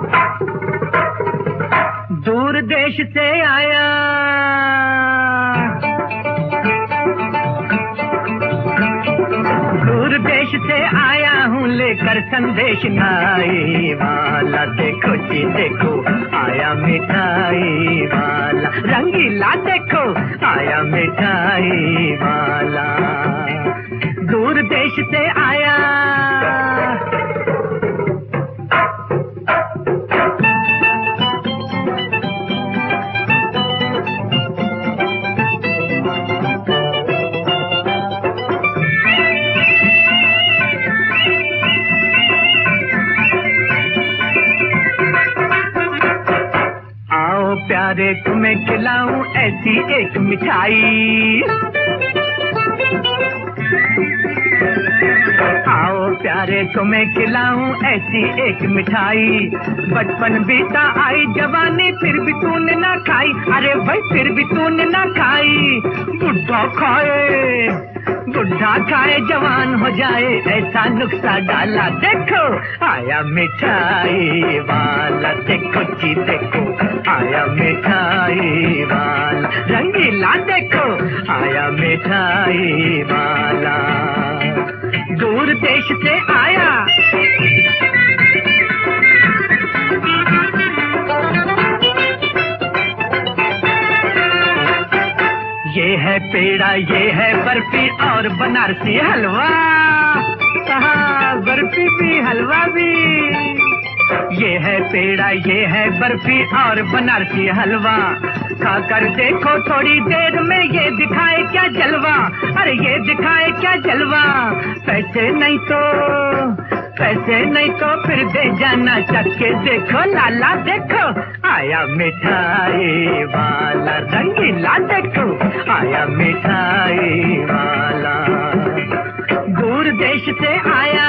दूर देश से आया, दूर देश से आया हूँ लेकर संदेश नाई वाला। देखो जी देखो आया मिठाई वाला, रंगीला देखो आया मिठाई वाला। दूर देश से आया, प्यारे तुम्हें खिलाऊं ऐसी एक मिठाई। आओ प्यारे तुम्हें खिलाऊं ऐसी एक मिठाई। बचपन बीता आई जवानी फिर भी तूने ना खाई, अरे भाई फिर भी तूने ना खाई। बुढ़ा खाए, बुढ़ा खाए जवान हो जाए ऐसा नुक्सा डाला। देखो आया मिठाई वाला, देखो जी देखो आया मिठाई वाला। रंगीला देखो आया मिठाई वाला। दूर देश से आया, ये है पेड़ा ये है बर्फी और बनारसी हलवा। बर्फी भी हलवा भी। ये है पेड़ा ये है बर्फी और बनारसी हलवा। खाकर देखो थोड़ी देर में ये दिखाए क्या जलवा, अरे ये दिखाए क्या जलवा। पैसे नहीं तो फिर दे जाना चख के देखो लाला। देखो आया मिठाई वाला, रंगीला देखो आया मिठाई वाला। दूर देश से आया,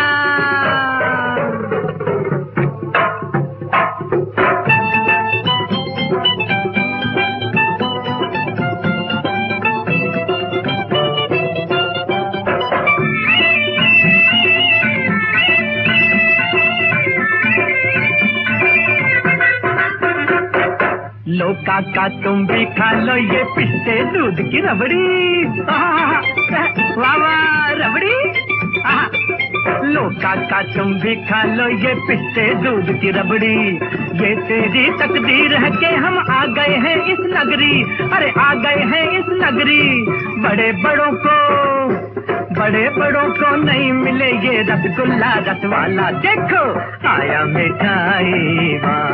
लो काका तुम भी खा लो ये पिस्ते दूध की रबड़ी। वाह वाह रबड़ी। लो काका तुम भी खा लो ये पिस्ते दूध की रबड़ी। ये तेरी तकदीर है कि हम आ गए हैं इस नगरी, अरे आ गए हैं इस नगरी। बड़े बड़ों को नहीं मिले ये रसगुल्ला रस वाला। देखो आया मिठाई वाला।